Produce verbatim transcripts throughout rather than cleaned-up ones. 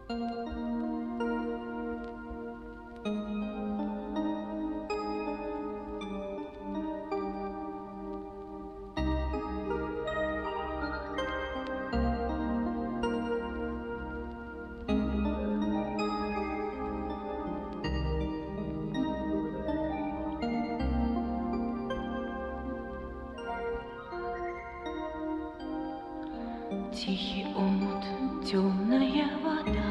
Тихий омут, темная вода,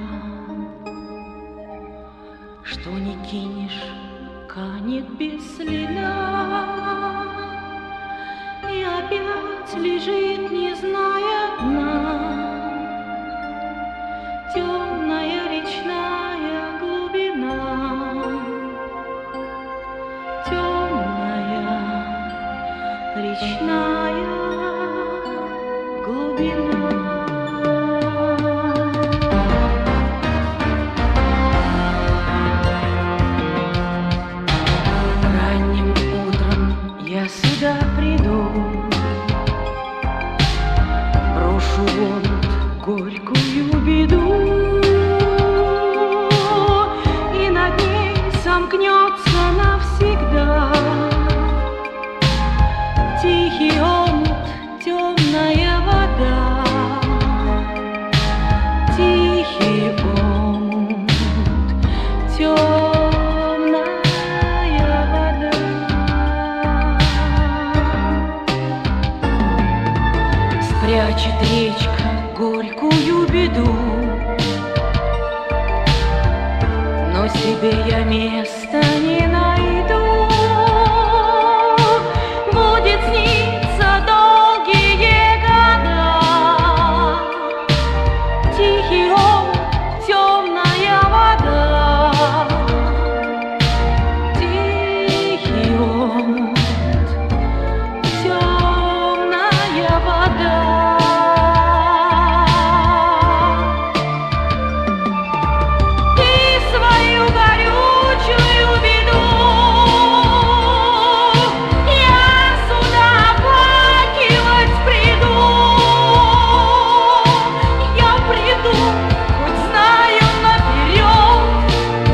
что ни кинешь, канет без следа, и опять лежит, не зная дна, темная речная глубина, темная речная глубина. Ранним утром я сюда приду, брошу в омут горькую беду, и над ней сомкнется навсегда тихий омут, темная вода, тихий омут, темная вода. Спрячет речка горькую беду, но себе я места не найду. Будет сниться долгие года тихий омут, темная вода, тихий омут, темная вода. Ты свою горючую беду я сюда оплакивать приду. Я приду, хоть знаю наперед,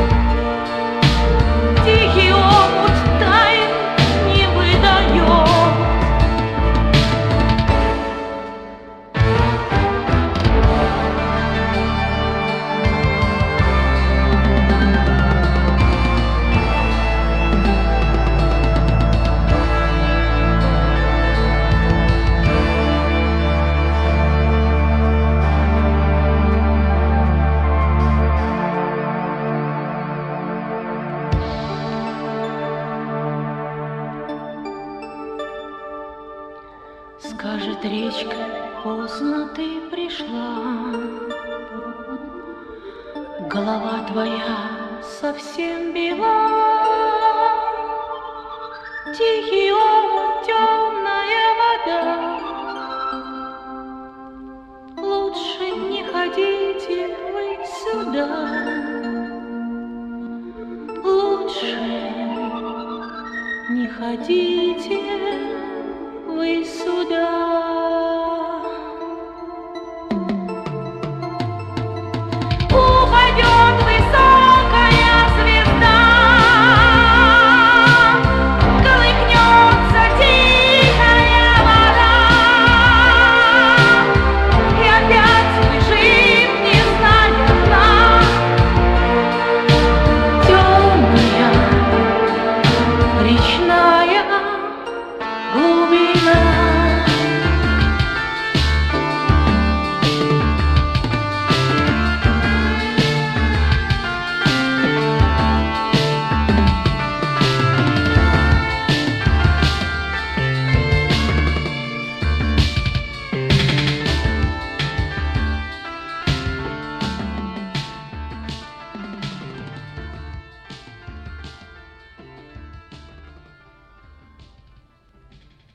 тихий омут тайн не выдает. Скажет речка, поздно ты пришла, голова твоя совсем бела. Тихий омут, темная вода, лучше не ходите вы сюда, лучше не ходите